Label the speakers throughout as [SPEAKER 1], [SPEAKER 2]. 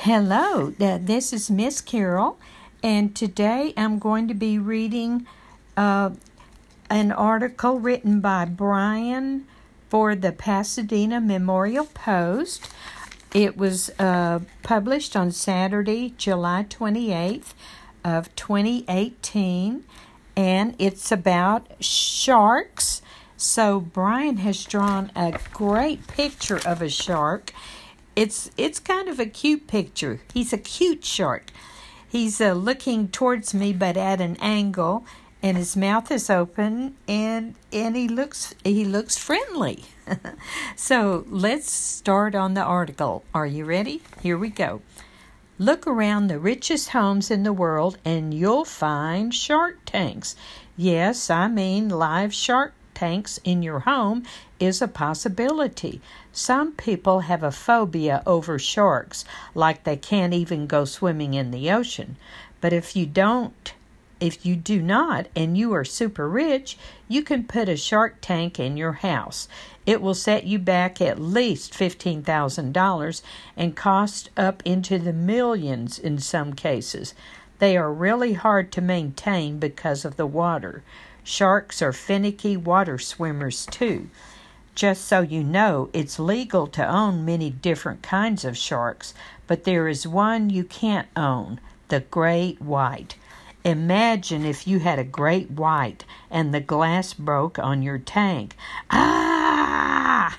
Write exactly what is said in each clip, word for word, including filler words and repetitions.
[SPEAKER 1] Hello, th- this is Miss Carol, and today I'm going to be reading uh, an article written by Brian for the Pasadena Memorial Post. It was uh, published on Saturday, July twenty-eighth of twenty eighteen, and it's about sharks. So Brian has drawn a great picture of a shark. It's it's kind of a cute picture. He's a cute shark. He's uh, looking towards me, but at an angle, and his mouth is open, and and he looks he looks friendly. So let's start on the article. Are you ready? Here we go. Look around the richest homes in the world, and you'll find shark tanks. Yes, I mean live shark tanks in your home is a possibility. Some people have a phobia over sharks, like they can't even go swimming in the ocean. But if you don't, if you do not, and you are super rich, you can put a shark tank in your house. It will set you back at least fifteen thousand dollars and cost up into the millions in some cases. They are really hard to maintain because of the water. Sharks are finicky water swimmers too. Just so you know, it's legal to own many different kinds of sharks, but there is one you can't own, the great white. Imagine if you had a great white and the glass broke on your tank. Ah!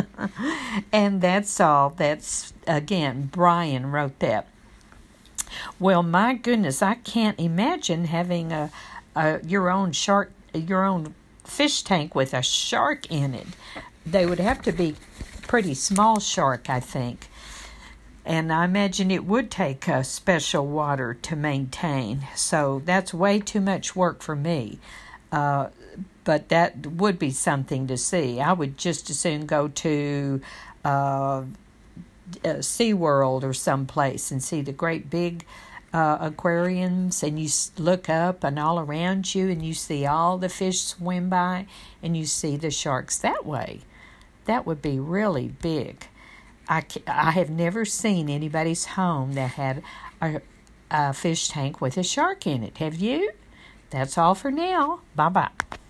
[SPEAKER 1] And that's all. That's, again, Brian wrote that. Well, my goodness, I can't imagine having a, a your own shark, your own fish tank with a shark in it. They would have to be pretty small shark, I think. And I imagine it would take uh, special water to maintain. So that's way too much work for me. Uh, but that would be something to see. I would just as soon go to uh, uh, SeaWorld or someplace and see the great big uh, aquariums, and you look up and all around you and you see all the fish swim by and you see the sharks that way. That would be really big. I, I have never seen anybody's home that had a, a fish tank with a shark in it. Have you? That's all for now. Bye-bye.